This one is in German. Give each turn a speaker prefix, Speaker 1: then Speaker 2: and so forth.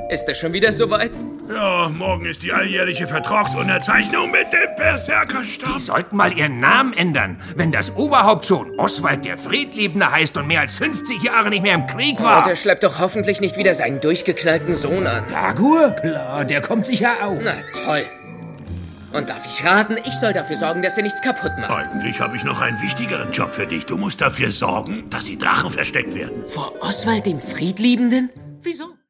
Speaker 1: Ist es schon wieder soweit?
Speaker 2: Ja, morgen ist die alljährliche Vertragsunterzeichnung mit dem Berserkerstab.
Speaker 3: Die sollten mal ihren Namen ändern, wenn das Oberhaupt schon Oswald der Friedliebende heißt und mehr als 50 Jahre nicht mehr im Krieg war.
Speaker 1: Oh, der schleppt doch hoffentlich nicht wieder seinen durchgeknallten Sohn an.
Speaker 4: Dagur? Klar, der kommt sicher auch.
Speaker 1: Na toll. Und darf ich raten, ich soll dafür sorgen, dass er nichts kaputt macht.
Speaker 2: Eigentlich habe ich noch einen wichtigeren Job für dich. Du musst dafür sorgen, dass die Drachen versteckt werden.
Speaker 1: Vor Oswald dem Friedliebenden? Wieso?